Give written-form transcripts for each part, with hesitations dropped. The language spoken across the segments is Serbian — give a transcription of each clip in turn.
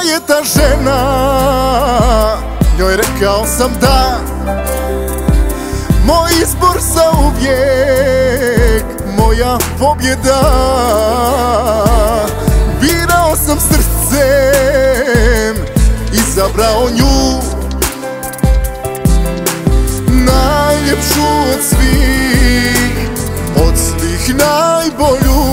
je ta žena, njoj rekao sam da. Moj izbor zauvijek, moja pobjeda. Birao sam srcem, izabrao nju, najljepšu od svih najbolju.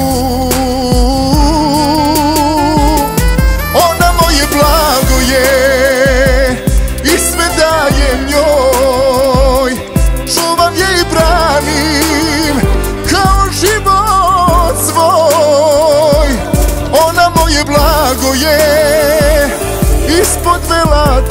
Ona moje blago je i sve dajem njoj, čuvam je i branim kao život svoj. Ona moje blago je ispod vela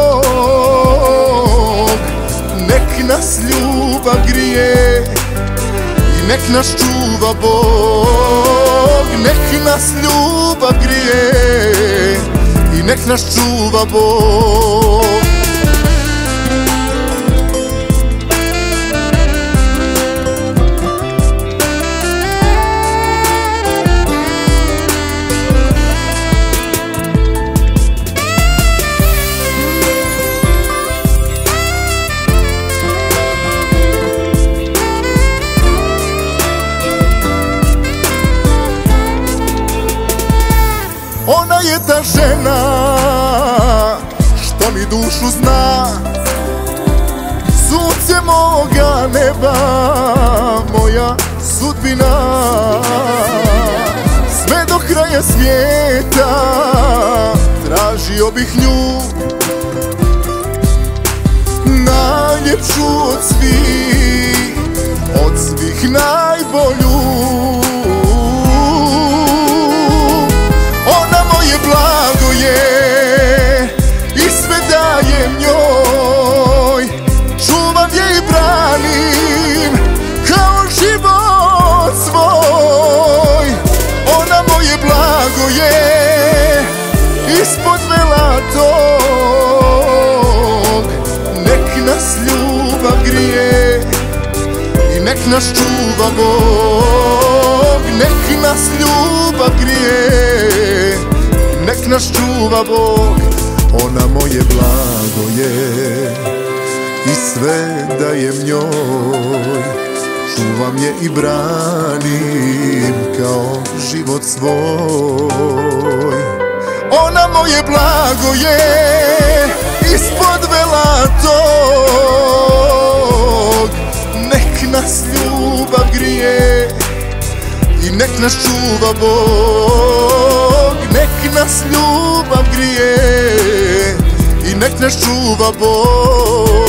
tog, nek nas ljubav grije i nek nas čuva Bog. Nek nas ljubav grije i nek nas čuva Bog. Ona je ta žena što mi dušu zna, sunce moga neba, moja sudbina. Sve do kraja svijeta tražio bih nju, najljepšu od svih najbolju. Blago je i sve dajem njoj, čuvam je i branim kao život svoj. Ona moje blago je ispod vela tog, nek nas ljubav grije i nek nas čuva Bog. Nek nas ljubav grije, nek nas čuva Bog. Ona moje blago je i sve dajem njoj, čuvam je i branim kao život svoj. Ona moje blago je ispod vela tog, nek nas ljubav grije i nek nas čuva Bog. Nek nas ljubav grije i nek nas čuva Bog.